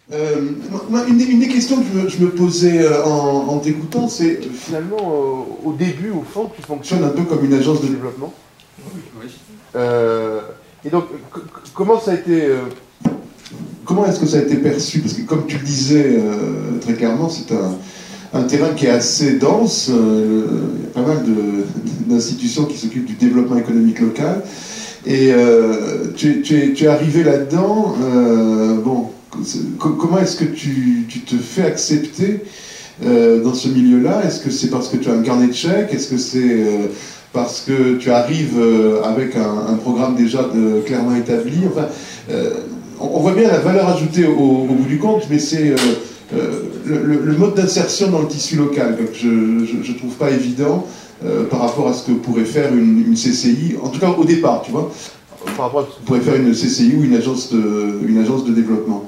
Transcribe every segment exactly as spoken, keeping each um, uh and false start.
Euh, moi, une, des, une des questions que je me, je me posais en, en t'écoutant, c'est finalement, euh, au début, au fond, tu fonctionnes un peu comme une agence de développement. Oui. Euh, et donc, comment ça a été... Euh, comment est-ce que ça a été perçu? Parce que comme tu le disais euh, très clairement, c'est un, un terrain qui est assez dense. Euh, il y a pas mal d'institutions qui s'occupent du développement économique local. Et euh, tu, tu, tu es arrivé là-dedans. Euh, bon, comment est-ce que tu, tu te fais accepter euh, dans ce milieu-là? Est-ce que c'est parce que tu as un carnet de chèques? Est-ce que c'est euh, parce que tu arrives euh, avec un, un programme déjà de, clairement établi? Enfin, euh, on voit bien la valeur ajoutée au, au bout du compte, mais c'est euh, euh, le, le mode d'insertion dans le tissu local que je ne trouve pas évident euh, par rapport à ce que pourrait faire une, une C C I, en tout cas au départ, tu vois, par rapport à ce que pourrait faire une C C I ou une agence de, une agence de développement.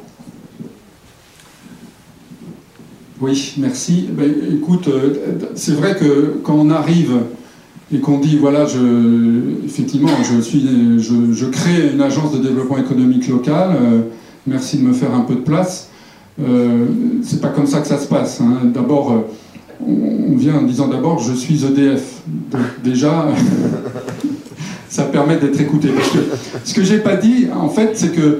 Oui, merci. Ben, écoute, c'est vrai que quand on arrive et qu'on dit, voilà, je, effectivement, je, suis, je, je crée une agence de développement économique local, euh, merci de me faire un peu de place, euh, c'est pas comme ça que ça se passe. Hein. D'abord, euh, on vient en disant d'abord, je suis E D F. Donc, déjà, ça permet d'être écouté. Parce que ce que j'ai pas dit, en fait, c'est que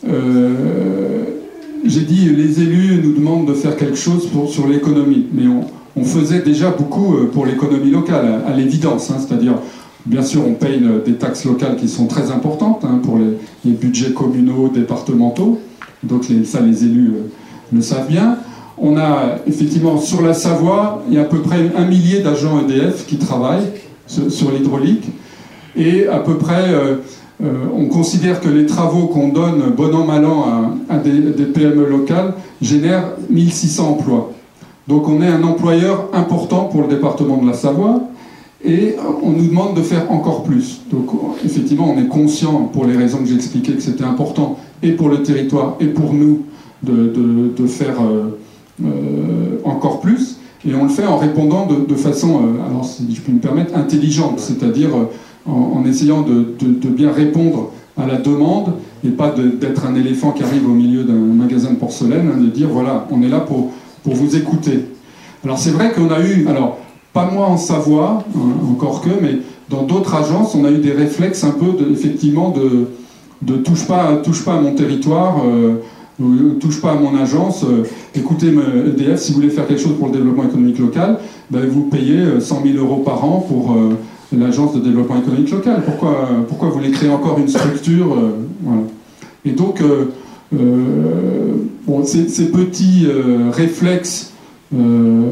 euh, j'ai dit, les élus nous demandent de faire quelque chose pour, sur l'économie, mais on, on faisait déjà beaucoup pour l'économie locale, à, à l'évidence, hein, c'est-à-dire, bien sûr, on paye des taxes locales qui sont très importantes hein, pour les, les budgets communaux, départementaux, donc les, ça les élus euh, le savent bien. On a, effectivement, sur la Savoie, il y a à peu près un millier d'agents E D F qui travaillent sur, sur l'hydraulique, et à peu près... Euh, Euh, on considère que les travaux qu'on donne bon an mal an à, à des, des P M E locales génèrent mille six cents emplois. Donc on est un employeur important pour le département de la Savoie et on nous demande de faire encore plus. Donc effectivement on est conscient, pour les raisons que j'ai expliquées, que c'était important et pour le territoire et pour nous de, de, de faire euh, euh, encore plus. Et on le fait en répondant de, de façon, euh, alors si je puis me permettre, intelligente, c'est-à-dire euh, En, en essayant de, de, de bien répondre à la demande et pas d'être un éléphant qui arrive au milieu d'un magasin de porcelaine, hein, de dire voilà, on est là pour, pour vous écouter. Alors c'est vrai qu'on a eu, alors pas moi en Savoie, hein, encore que, mais dans d'autres agences, on a eu des réflexes un peu de, effectivement de, de touche pas, touche pas à mon territoire, euh, touche pas à mon agence, euh, écoutez E D F, si vous voulez faire quelque chose pour le développement économique local, ben, vous payez cent mille euros par an pour... Euh, l'agence de développement économique local. Pourquoi, pourquoi vous voulez créer encore une structure euh, voilà. Et donc, euh, euh, bon, ces, ces petits euh, réflexes, euh,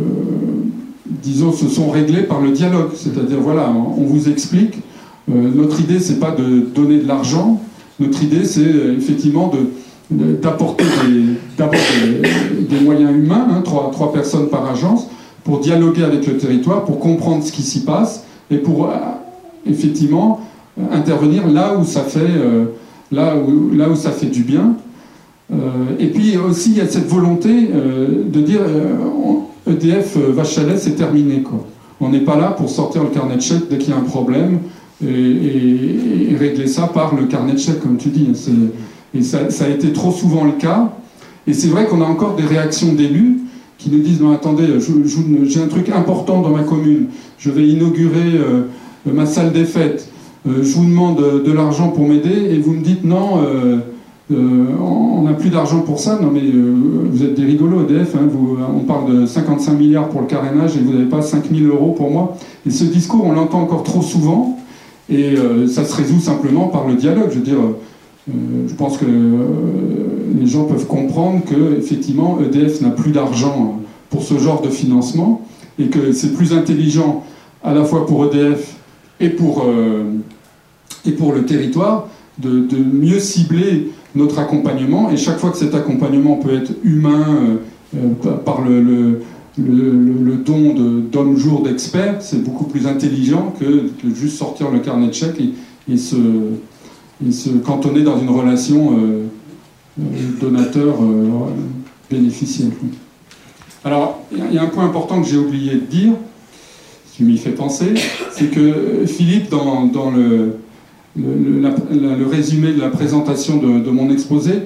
disons, se sont réglés par le dialogue. C'est-à-dire, voilà, on vous explique. Euh, notre idée, c'est pas de donner de l'argent. Notre idée, c'est euh, effectivement de, de, d'apporter d'abord des, des moyens humains, hein, trois, trois personnes par agence, pour dialoguer avec le territoire, pour comprendre ce qui s'y passe, et pour euh, effectivement euh, intervenir là où ça fait, euh, là où, là où ça fait du bien. Euh, et puis aussi il y a cette volonté euh, de dire euh, E D F euh, Vache à lait, c'est terminé, quoi. On n'est pas là pour sortir le carnet de chèques dès qu'il y a un problème et, et, et régler ça par le carnet de chèques, comme tu dis. Et ça, ça a été trop souvent le cas. Et c'est vrai qu'on a encore des réactions d'élus qui nous disent, non attendez, j'ai un truc important dans ma commune, je vais inaugurer euh, ma salle des fêtes, euh, je vous demande de, de l'argent pour m'aider, et vous me dites, non, euh, euh, on n'a plus d'argent pour ça. Non mais euh, vous êtes des rigolos, E D F, hein, vous, on parle de cinquante-cinq milliards pour le carénage, et vous n'avez pas cinq mille euros pour moi. Et ce discours, on l'entend encore trop souvent, et euh, ça se résout simplement par le dialogue. Je veux dire, euh, je pense que euh, les gens peuvent comprendre que effectivement E D F n'a plus d'argent pour ce genre de financement et que c'est plus intelligent à la fois pour E D F et pour, euh, et pour le territoire de, de mieux cibler notre accompagnement, et chaque fois que cet accompagnement peut être humain euh, euh, par le, le, le, le don d'hommes jours d'experts, c'est beaucoup plus intelligent que de juste sortir le carnet de chèques et, et se et se cantonner dans une relation euh, euh, donateur-bénéficiaire. Euh, Alors, il y a un point important que j'ai oublié de dire, qui m'y fait penser, c'est que Philippe, dans, dans le, le, la, la, le résumé de la présentation de, de mon exposé,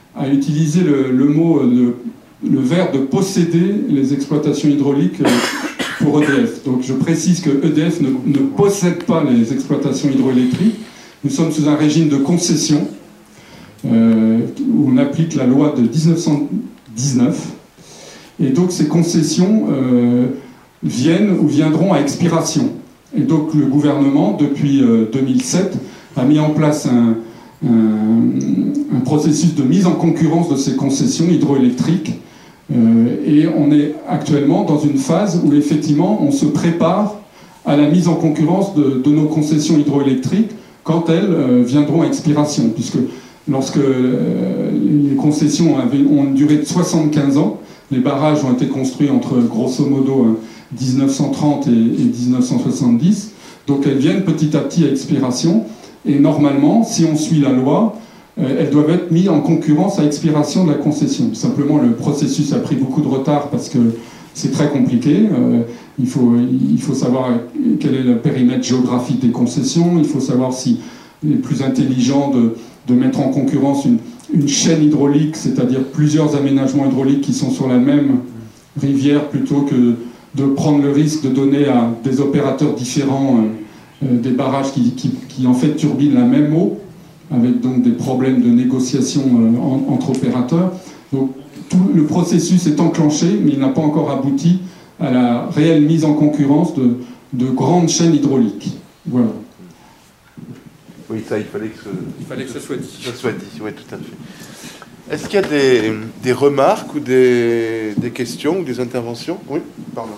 a utilisé le, le mot, le, le verbe de posséder les exploitations hydrauliques pour E D F. Donc je précise que E D F ne, ne possède pas les exploitations hydroélectriques. Nous sommes sous un régime de concession euh, où on applique la loi de mille neuf cent dix-neuf. Et donc ces concessions euh, viennent ou viendront à expiration. Et donc le gouvernement, depuis euh, deux mille sept, a mis en place un, un, un processus de mise en concurrence de ces concessions hydroélectriques. Euh, et on est actuellement dans une phase où effectivement on se prépare à la mise en concurrence de, de nos concessions hydroélectriques quand elles euh, viendront à expiration. Puisque lorsque euh, les concessions avaient, ont une durée de soixante-quinze ans, les barrages ont été construits entre grosso modo hein, mille neuf cent trente et, et mille neuf cent soixante-dix, donc elles viennent petit à petit à expiration, et normalement, si on suit la loi, euh, elles doivent être mises en concurrence à expiration de la concession. Simplement, le processus a pris beaucoup de retard parce que c'est très compliqué. Euh, il faut, il faut savoir quel est le périmètre géographique des concessions, il faut savoir s'il est plus intelligent de, de mettre en concurrence une, une chaîne hydraulique, c'est-à-dire plusieurs aménagements hydrauliques qui sont sur la même rivière, plutôt que de prendre le risque de donner à des opérateurs différents euh, euh, des barrages qui, qui, qui en fait turbinent la même eau, avec donc des problèmes de négociation euh, en, entre opérateurs. Donc tout le processus est enclenché, mais il n'a pas encore abouti à la réelle mise en concurrence de, de grandes chaînes hydrauliques. Voilà. Oui, ça, il fallait que ce, il fallait que ce soit dit. Ça soit dit, oui, tout à fait. Est-ce qu'il y a des, des remarques ou des, des questions ou des interventions? Oui, pardon.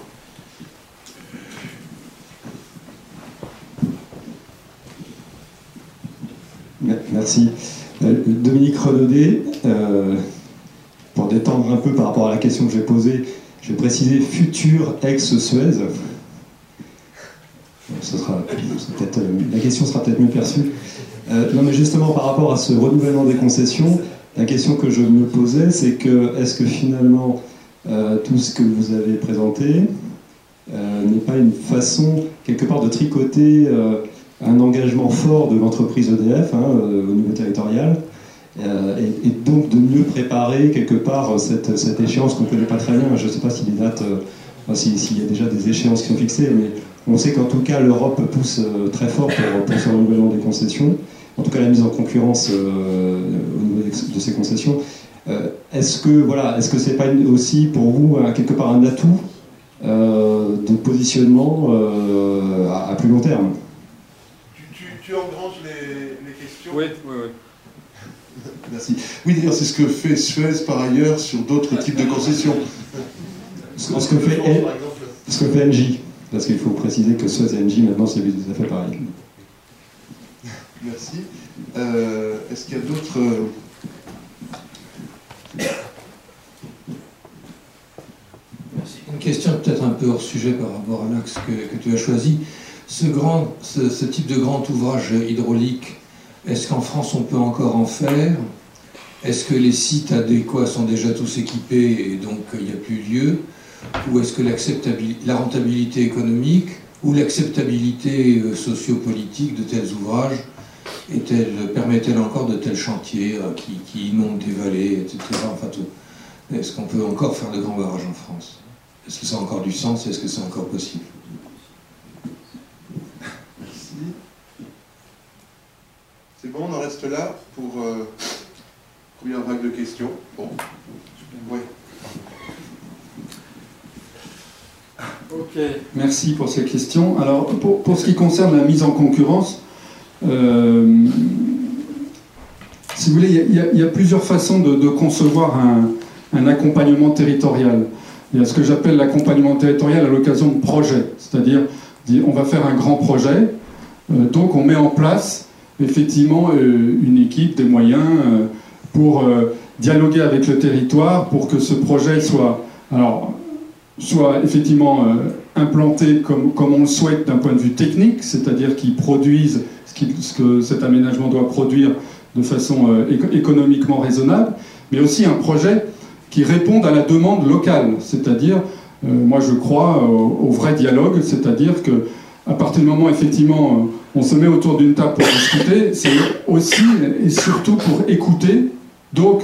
Merci. Euh, Dominique Renaudet, euh, pour détendre un peu par rapport à la question que j'ai posée, je vais préciser futur ex-Suez. Ce sera, peut-être, la question sera peut-être mieux perçue. Euh, non, mais justement, par rapport à ce renouvellement des concessions, la question que je me posais, c'est que est-ce que finalement euh, tout ce que vous avez présenté euh, n'est pas une façon quelque part de tricoter euh, un engagement fort de l'entreprise E D F hein, euh, au niveau territorial euh, et, et donc de mieux préparer quelque part cette, cette échéance qu'on ne connaît pas très bien. Je ne sais pas si les dates, euh, enfin, s'il si y a déjà des échéances qui sont fixées, mais on sait qu'en tout cas l'Europe pousse euh, très fort pour, pour ce renouvellement des concessions. En tout cas la mise en concurrence euh, au niveau de ces concessions. Euh, est-ce que voilà, est-ce que c'est pas aussi pour vous euh, quelque part un atout euh, de positionnement euh, à, à plus long terme? Tu, tu, tu engranges les, les questions? Oui, oui, oui. Merci. Oui, d'ailleurs, c'est ce que fait Suez par ailleurs sur d'autres types de concessions. Ce que, ce que fait, N- ce que fait N J, parce qu'il faut préciser que Suez et N J maintenant c'est des affaires pareilles. Merci. Euh, est-ce qu'il y a d'autres... Merci. Une question peut-être un peu hors sujet par rapport à l'axe que, que tu as choisi. Ce, grand, ce, ce type de grand ouvrage hydraulique, est-ce qu'en France on peut encore en faire? Est-ce que les sites adéquats sont déjà tous équipés et donc il n'y a plus lieu? Ou est-ce que la rentabilité économique ou l'acceptabilité sociopolitique de tels ouvrages permet-elle encore de tels chantiers euh, qui, qui inondent des vallées, et cetera. Enfin, tout. Est-ce qu'on peut encore faire de grands barrages en France? Est-ce que ça a encore du sens? Est-ce que c'est encore possible? Merci. C'est bon, on en reste là pour euh, première vague de questions. Bon. Oui. Ok, merci pour ces questions. Alors, pour, pour ce qui concerne la mise en concurrence, euh, si vous voulez, il y, y, y a plusieurs façons de, de concevoir un, un accompagnement territorial. Il y a ce que j'appelle l'accompagnement territorial à l'occasion de projets, c'est-à-dire on va faire un grand projet, euh, donc on met en place effectivement euh, une équipe, des moyens euh, pour euh, dialoguer avec le territoire pour que ce projet soit, alors, soit effectivement euh, implanté comme, comme on le souhaite d'un point de vue technique, c'est-à-dire qu'il produise ce, qui, ce que cet aménagement doit produire de façon euh, éco- économiquement raisonnable, mais aussi un projet qui réponde à la demande locale, c'est-à-dire, euh, moi je crois au, au vrai dialogue, c'est-à-dire que à partir du moment effectivement euh, on se met autour d'une table pour discuter, c'est aussi et surtout pour écouter. Donc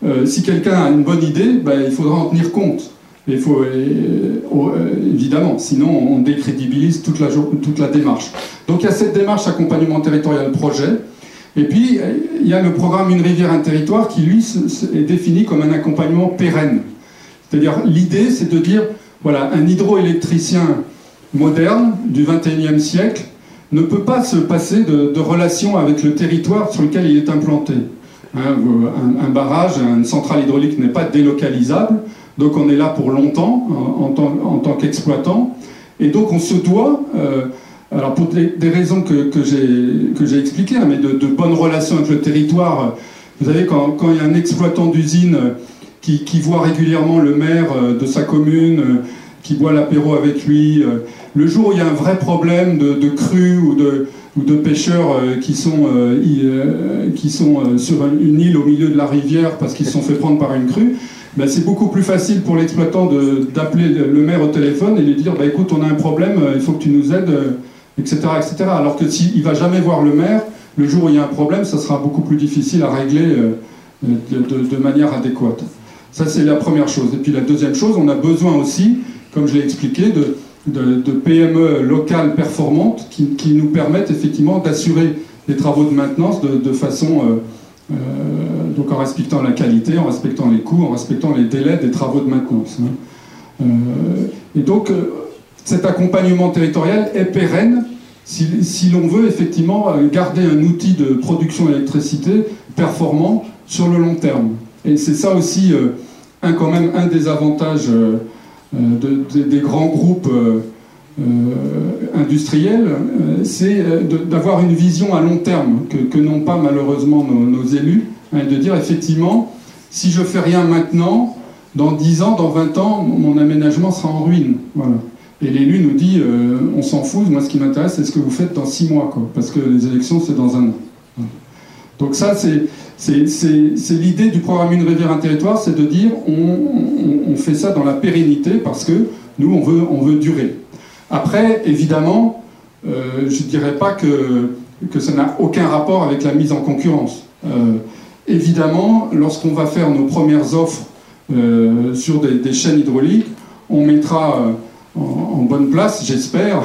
euh, si quelqu'un a une bonne idée, ben, il faudra en tenir compte. Il faut, euh, euh, évidemment, sinon on décrédibilise toute la, toute la démarche. Donc il y a cette démarche accompagnement territorial projet, et puis il y a le programme Une rivière, un territoire qui lui est défini comme un accompagnement pérenne. C'est-à-dire l'idée c'est de dire, voilà, un hydroélectricien moderne du vingt et unième siècle ne peut pas se passer de, de relations avec le territoire sur lequel il est implanté. Hein, un, un barrage, une centrale hydraulique n'est pas délocalisable, donc on est là pour longtemps en, en tant, en tant qu'exploitant, et donc on se doit, euh, alors pour des, des raisons que, que j'ai expliquées, hein, mais de, de bonnes relations avec le territoire. Vous savez, quand, quand il y a un exploitant d'usine qui, qui voit régulièrement le maire de sa commune, qui boit l'apéro avec lui, le jour où il y a un vrai problème de, de crue ou de, ou de pêcheurs qui sont, euh, qui sont sur une île au milieu de la rivière parce qu'ils se sont fait prendre par une crue, ben c'est beaucoup plus facile pour l'exploitant d'appeler le maire au téléphone et lui dire bah, « écoute, on a un problème, il faut que tu nous aides », et cetera, et cetera. Alors que s'il ne va jamais voir le maire, le jour où il y a un problème, ça sera beaucoup plus difficile à régler de, de, de manière adéquate. Ça, c'est la première chose. Et puis la deuxième chose, on a besoin aussi, comme je l'ai expliqué, de, de, de P M E locales performantes qui, qui nous permettent effectivement d'assurer les travaux de maintenance de, de façon... Euh, euh, donc en respectant la qualité, en respectant les coûts, en respectant les délais des travaux de maintenance. Hein. Euh, et donc, euh, cet accompagnement territorial est pérenne si, si l'on veut effectivement garder un outil de production d'électricité performant sur le long terme. Et c'est ça aussi, euh, un, quand même, un des avantages euh, de, de, des grands groupes euh, euh, industriels, euh, c'est d'avoir une vision à long terme, que, que n'ont pas malheureusement nos, nos élus, hein, de dire effectivement, si je fais rien maintenant, dans dix ans, dans vingt ans, mon aménagement sera en ruine. Voilà. Et l'élu nous dit, euh, on s'en fout, moi ce qui m'intéresse, c'est ce que vous faites dans six mois, quoi, parce que les élections, c'est dans un an. Voilà. Donc ça, c'est l'idée du programme Une rivière, un territoire, c'est de dire, on, on, on fait ça dans la pérennité, parce que nous, on veut, on veut durer. Après, évidemment, euh, je ne dirais pas que, que ça n'a aucun rapport avec la mise en concurrence. Euh, évidemment, lorsqu'on va faire nos premières offres euh, sur des, des chaînes hydrauliques, on mettra euh, en, en bonne place, j'espère,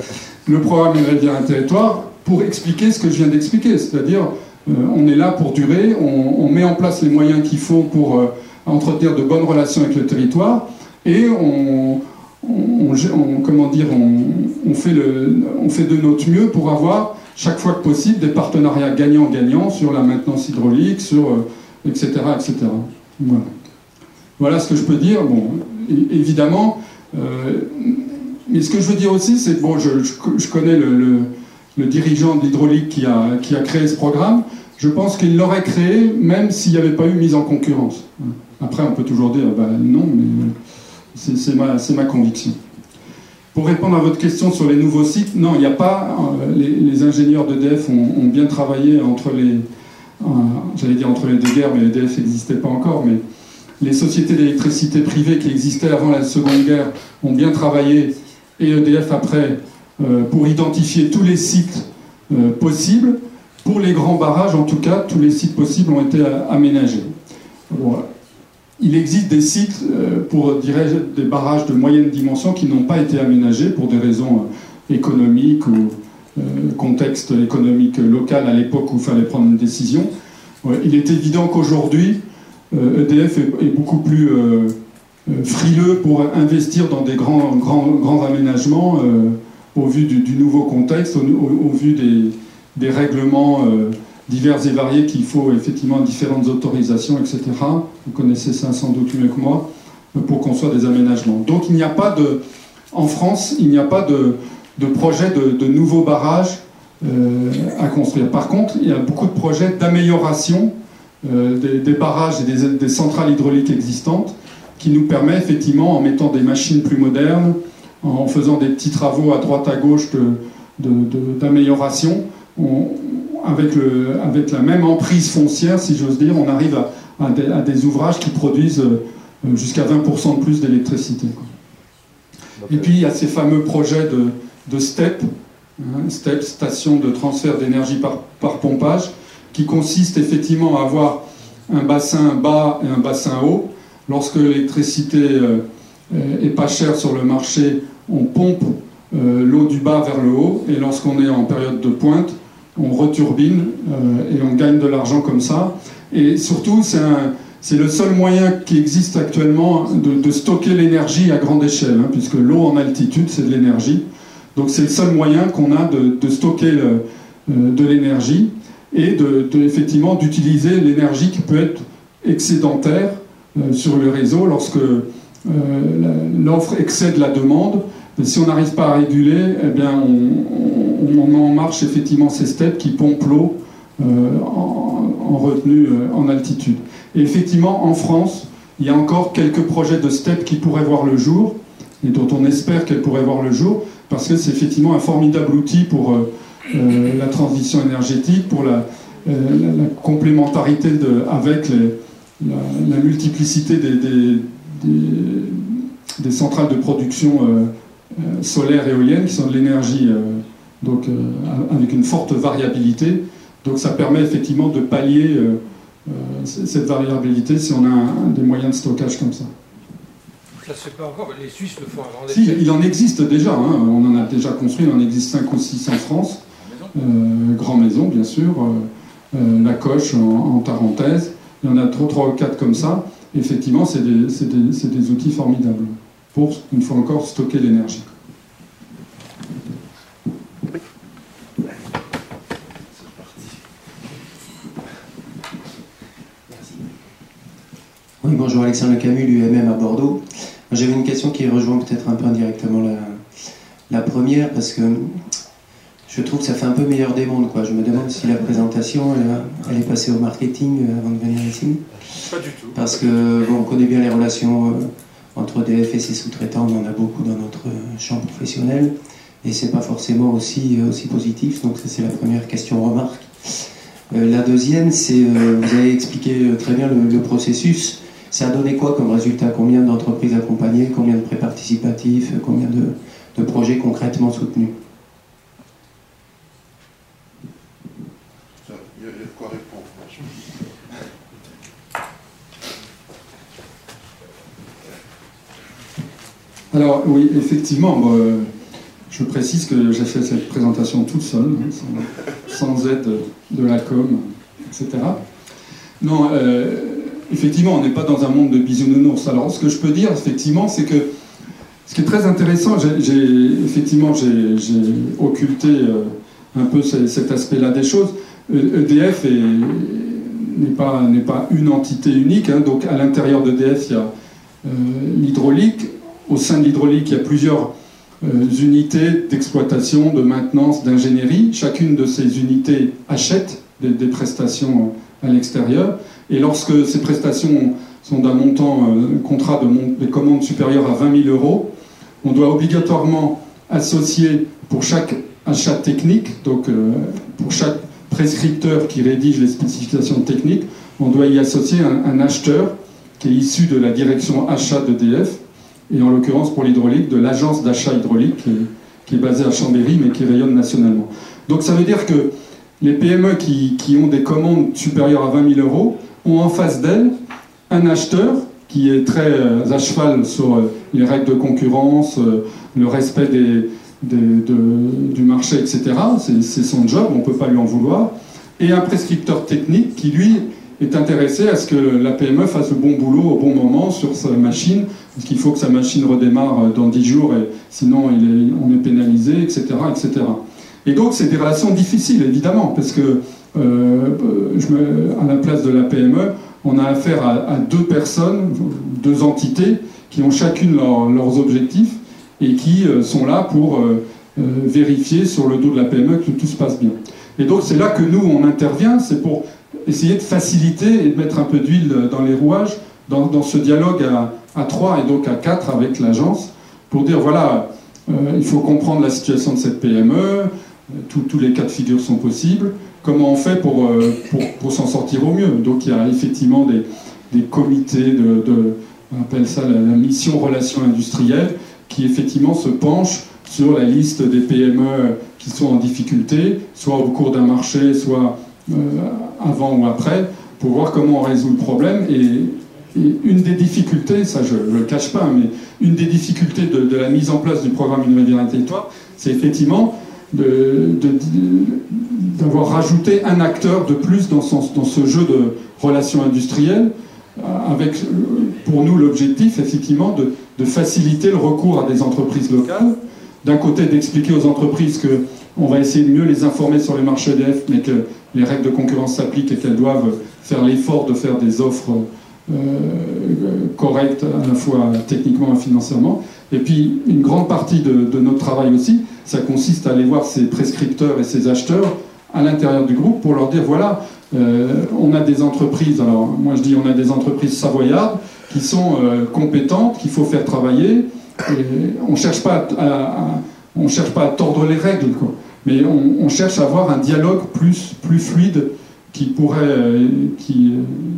le programme Une rivière, un territoire pour expliquer ce que je viens d'expliquer. C'est-à-dire, euh, on est là pour durer, on, on met en place les moyens qu'il faut pour euh, entretenir de bonnes relations avec le territoire, et on... On, on, comment dire, on, on, fait le, on fait de notre mieux pour avoir, chaque fois que possible, des partenariats gagnant-gagnant sur la maintenance hydraulique, sur, euh, et cetera, et cetera. Voilà. Voilà ce que je peux dire. Bon, évidemment, euh, mais ce que je veux dire aussi, c'est que bon, je, je, je connais le, le, le dirigeant de l'hydraulique qui a, qui a créé ce programme. Je pense qu'il l'aurait créé même s'il n'y avait pas eu mise en concurrence. Après, on peut toujours dire, bah, non, mais... C'est ma, ma conviction. Pour répondre à votre question sur les nouveaux sites, non, il n'y a pas... Euh, les, les ingénieurs d'E D F ont, ont bien travaillé entre les... Euh, j'allais dire entre les deux guerres, mais E D F n'existait pas encore, mais les sociétés d'électricité privées qui existaient avant la Seconde Guerre ont bien travaillé, et E D F après, euh, pour identifier tous les sites euh, possibles. Pour les grands barrages, en tout cas, tous les sites possibles ont été aménagés. Voilà. Il existe des sites pour, dirais-je, des barrages de moyenne dimension qui n'ont pas été aménagés pour des raisons économiques ou euh, contexte économique local à l'époque où il fallait prendre une décision. Il est évident qu'aujourd'hui, E D F est, est beaucoup plus euh, frileux pour investir dans des grands, grands, grands aménagements euh, au vu du, du nouveau contexte, au, au, au vu des, des règlements euh, divers et variés qu'il faut effectivement différentes autorisations, et cetera. Vous connaissez ça sans doute mieux que moi, pour construire des aménagements. Donc il n'y a pas de... En France, il n'y a pas de, de projet de, de nouveaux barrages euh, à construire. Par contre, il y a beaucoup de projets d'amélioration euh, des, des barrages et des, des centrales hydrauliques existantes qui nous permet effectivement, en mettant des machines plus modernes, en faisant des petits travaux à droite à gauche d'amélioration, avec, le, avec la même emprise foncière, si j'ose dire, on arrive à, à, des, à des ouvrages qui produisent euh, jusqu'à vingt pour cent de plus d'électricité. Et puis il y a ces fameux projets de, de STEP, hein, STEP, station de transfert d'énergie par, par pompage, qui consiste effectivement à avoir un bassin bas et un bassin haut. Lorsque l'électricité euh, est pas chère sur le marché, on pompe euh, l'eau du bas vers le haut, et lorsqu'on est en période de pointe, on returbine euh, et on gagne de l'argent comme ça. Et surtout, c'est un, c'est le seul moyen qui existe actuellement de, de stocker l'énergie à grande échelle, hein, puisque l'eau en altitude, c'est de l'énergie. Donc c'est le seul moyen qu'on a de, de stocker le, euh, de l'énergie et de, de, effectivement d'utiliser l'énergie qui peut être excédentaire euh, sur le réseau lorsque euh, l'offre excède la demande. Et si on n'arrive pas à réguler, eh bien on, on, on met en marche effectivement ces steppes qui pompent l'eau euh, en, en retenue euh, en altitude. Et effectivement, en France, il y a encore quelques projets de steppes qui pourraient voir le jour, et dont on espère qu'elles pourraient voir le jour, parce que c'est effectivement un formidable outil pour euh, euh, la transition énergétique, pour la, euh, la, la complémentarité de, avec les, la, la multiplicité des, des, des, des centrales de production euh, euh, solaire et éolienne, qui sont de l'énergie euh, donc, euh, avec une forte variabilité. Donc ça permet effectivement de pallier euh, euh, cette variabilité si on a un, un des moyens de stockage comme ça. Ça se fait pas encore, les Suisses le font à grande Si, échelle. il en existe déjà, hein. On en a déjà construit, il en existe cinq ou six en France. Euh, Grand Maison, bien sûr, euh, euh, La Coche en, en Tarentaise, il y en a trois ou quatre comme ça. Effectivement, c'est des, c'est des, c'est des outils formidables pour, une fois encore, stocker l'énergie. Oui, bonjour, Alexandre Camus, l'U M M à Bordeaux. J'avais une question qui rejoint peut-être un peu indirectement la, la première, parce que je trouve que ça fait un peu meilleur des mondes, quoi. Je me demande si la présentation, elle, elle est passée au marketing avant de venir ici. Pas du tout. Parce que, bon, on connaît bien les relations euh, entre E D F et ses sous-traitants, on en a beaucoup dans notre champ professionnel, et c'est pas forcément aussi, aussi positif, donc ça c'est la première question-remarque. Euh, la deuxième, c'est, euh, vous avez expliqué très bien le, le processus. Ça a donné quoi comme résultat? Combien d'entreprises accompagnées? Combien de prêts participatifs? Combien de, de projets concrètement soutenus? Il y a de quoi répondre. Alors oui, effectivement, bon, euh, je précise que j'ai fait cette présentation toute seule, hein, sans, sans aide de, de la com, et cetera. Non, euh, effectivement, on n'est pas dans un monde de bisounours. Alors, ce que je peux dire, effectivement, c'est que ce qui est très intéressant, j'ai, j'ai, effectivement, j'ai, j'ai occulté euh, un peu c- cet aspect-là des choses. E D F est, n'est, pas, n'est pas une entité unique, hein, donc à l'intérieur d'E D F, il y a euh, l'hydraulique. Au sein de l'hydraulique, il y a plusieurs euh, unités d'exploitation, de maintenance, d'ingénierie. Chacune de ces unités achète des, des prestations à l'extérieur. Et lorsque ces prestations sont d'un montant, euh, contrat de mont- des commandes supérieur à vingt mille euros, on doit obligatoirement associer pour chaque achat technique, donc euh, pour chaque prescripteur qui rédige les spécifications techniques, on doit y associer un, un acheteur qui est issu de la direction achat d'E D F, et en l'occurrence pour l'hydraulique, de l'agence d'achat hydraulique qui est, qui est basée à Chambéry mais qui rayonne nationalement. Donc ça veut dire que les P M E qui, qui ont des commandes supérieures à vingt mille euros ont en face d'elles un acheteur qui est très euh, à cheval sur euh, les règles de concurrence, euh, le respect des, des, de, du marché, et cetera. C'est, c'est son job, on ne peut pas lui en vouloir. Et un prescripteur technique qui, lui, est intéressé à ce que la P M E fasse le bon boulot au bon moment sur sa machine, parce qu'il faut que sa machine redémarre dans dix jours, et sinon il est, on est pénalisé, et cetera, et cetera. Et donc c'est des relations difficiles, évidemment, parce que euh, je me, à la place de la P M E, on a affaire à, à deux personnes, deux entités, qui ont chacune leur, leurs objectifs, et qui euh, sont là pour euh, euh, vérifier sur le dos de la P M E que tout se passe bien. Et donc c'est là que nous, on intervient, c'est pour essayer de faciliter et de mettre un peu d'huile dans les rouages, dans, dans ce dialogue à, à trois et donc à quatre avec l'agence, pour dire voilà, euh, il faut comprendre la situation de cette P M E, tous les cas de figure sont possibles, comment on fait pour, euh, pour, pour s'en sortir au mieux. Donc il y a effectivement des, des comités de, de, on appelle ça la, la mission relations industrielles, qui effectivement se penchent sur la liste des P M E qui sont en difficulté, soit au cours d'un marché, soit euh, avant ou après, pour voir comment on résout le problème. Et, et une des difficultés, ça je ne le cache pas, mais une des difficultés de, de la mise en place du programme Innover un territoire, c'est effectivement de, de, d'avoir rajouté un acteur de plus dans, son, dans ce jeu de relations industrielles, avec pour nous l'objectif effectivement de, de faciliter le recours à des entreprises locales. D'un côté, d'expliquer aux entreprises qu'on va essayer de mieux les informer sur les marchés E D F, mais que les règles de concurrence s'appliquent et qu'elles doivent faire l'effort de faire des offres euh, correctes, à la fois techniquement et financièrement. Et puis, une grande partie de, de notre travail aussi, ça consiste à aller voir ces prescripteurs et ces acheteurs à l'intérieur du groupe pour leur dire, voilà, euh, on a des entreprises, alors moi je dis on a des entreprises savoyardes qui sont euh, compétentes, qu'il faut faire travailler. Et on ne cherche pas à, à, on cherche pas à tordre les règles, quoi. Mais on, on cherche à avoir un dialogue plus, plus fluide qui pourrait, qui,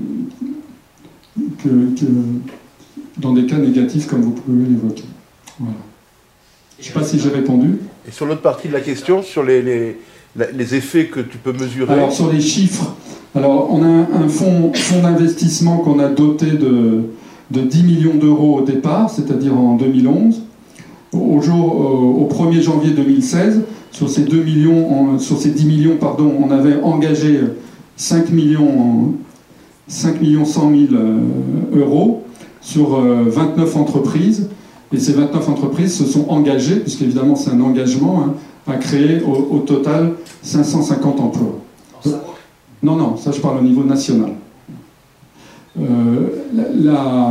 que, que dans des cas négatifs comme vous pouvez l'évoquer. Voilà. Je ne sais pas si j'ai répondu. Et sur l'autre partie de la question, sur les, les, les effets que tu peux mesurer. Alors sur les chiffres, alors on a un fonds, fonds d'investissement qu'on a doté de de dix millions d'euros au départ, c'est-à-dire en deux mille onze. Au, jour, au premier janvier deux mille seize, sur ces, deux millions, sur ces dix millions, pardon, on avait engagé cinq millions cent mille euros sur vingt-neuf entreprises. Et ces vingt-neuf entreprises se sont engagées, puisqu'évidemment c'est un engagement, hein, à créer au, au total cinq cent cinquante emplois. Non, non, ça je parle au niveau national. Euh, la,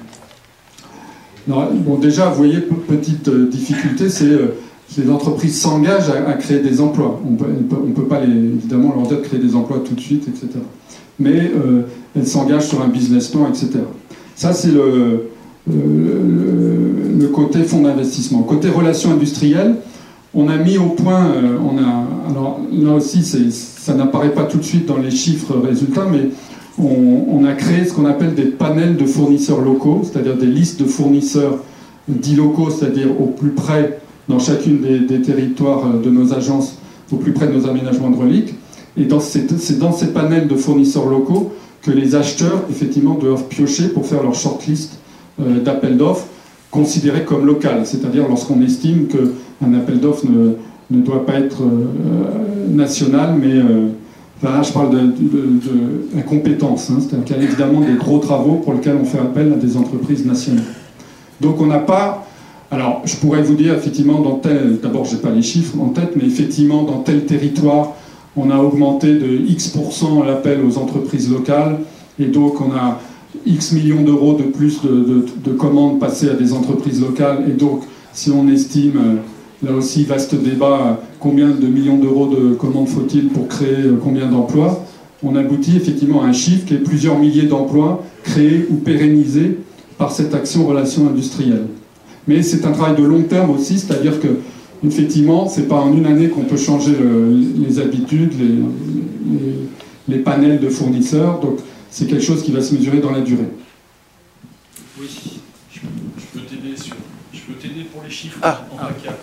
la, bon, déjà, vous voyez, petite difficulté, c'est euh, que les entreprises s'engagent à, à créer des emplois. On peut, ne peut pas les, évidemment leur dire de créer des emplois tout de suite, et cetera. Mais euh, elles s'engagent sur un business plan, et cetera. Ça, c'est le, le, le côté fonds d'investissement. Côté relations industrielles, on a mis au point, euh, on a, alors là aussi, c'est, ça n'apparaît pas tout de suite dans les chiffres résultats, mais On, on a créé ce qu'on appelle des panels de fournisseurs locaux, c'est-à-dire des listes de fournisseurs dits locaux, c'est-à-dire au plus près, dans chacune des, des territoires de nos agences, au plus près de nos aménagements hydrauliques. Et dans ces, c'est dans ces panels de fournisseurs locaux que les acheteurs, effectivement, doivent piocher pour faire leur shortlist euh, d'appel d'offres considérés comme local, c'est-à-dire lorsqu'on estime qu'un appel d'offres ne, ne doit pas être euh, national, mais... Euh, Là, je parle de, de, de incompétence, hein, c'est-à-dire qu'il y a évidemment des gros travaux pour lesquels on fait appel à des entreprises nationales. Donc on n'a pas... Alors, je pourrais vous dire, effectivement, dans tel... D'abord, je n'ai pas les chiffres en tête, mais effectivement, dans tel territoire, on a augmenté de X pour cent l'appel aux entreprises locales, et donc on a X millions d'euros de plus de, de, de commandes passées à des entreprises locales, et donc, si on estime... Là aussi, vaste débat, combien de millions d'euros de commandes faut-il pour créer combien d'emplois? On aboutit effectivement à un chiffre qui est plusieurs milliers d'emplois créés ou pérennisés par cette action relation industrielle. Mais c'est un travail de long terme aussi, c'est-à-dire que, effectivement, c'est pas en une année qu'on peut changer le, les habitudes, les, les, les panels de fournisseurs, donc c'est quelque chose qui va se mesurer dans la durée. Oui, je peux, je peux t'aider sur... Je peux t'aider pour les chiffres ah. en PACA.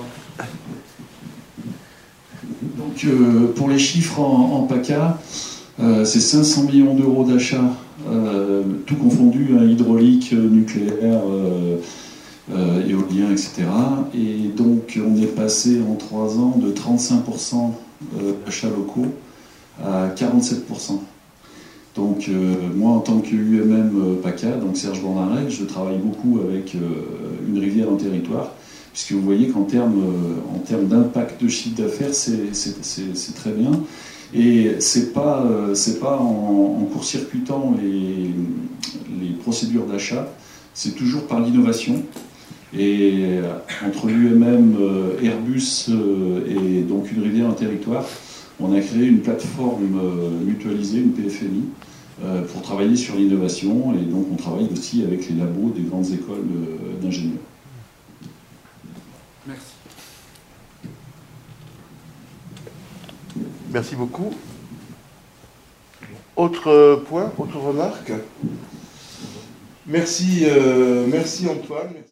Donc euh, pour les chiffres en, en PACA, euh, c'est cinq cents millions d'euros d'achat, euh, tout confondu, hein, hydraulique, nucléaire, euh, euh, éolien, et cetera. Et donc on est passé en trois ans de trente-cinq pour cent d'achats locaux à quarante-sept pour cent. Donc euh, moi en tant que U M M PACA, donc Serge Bornarel, je travaille beaucoup avec euh, une rivière en territoire, puisque vous voyez qu'en termes euh, en termes d'impact de chiffre d'affaires, c'est, c'est, c'est, c'est très bien. Et c'est pas, euh, c'est pas en, en court-circuitant les, les procédures d'achat, c'est toujours par l'innovation. Et euh, entre l'U M M, euh, Airbus euh, et donc une rivière en territoire, on a créé une plateforme euh, mutualisée, une P F M I, euh, pour travailler sur l'innovation, et donc on travaille aussi avec les labos des grandes écoles euh, d'ingénieurs. Merci. Merci beaucoup. Autre point, autre remarque? Merci, euh, merci Antoine.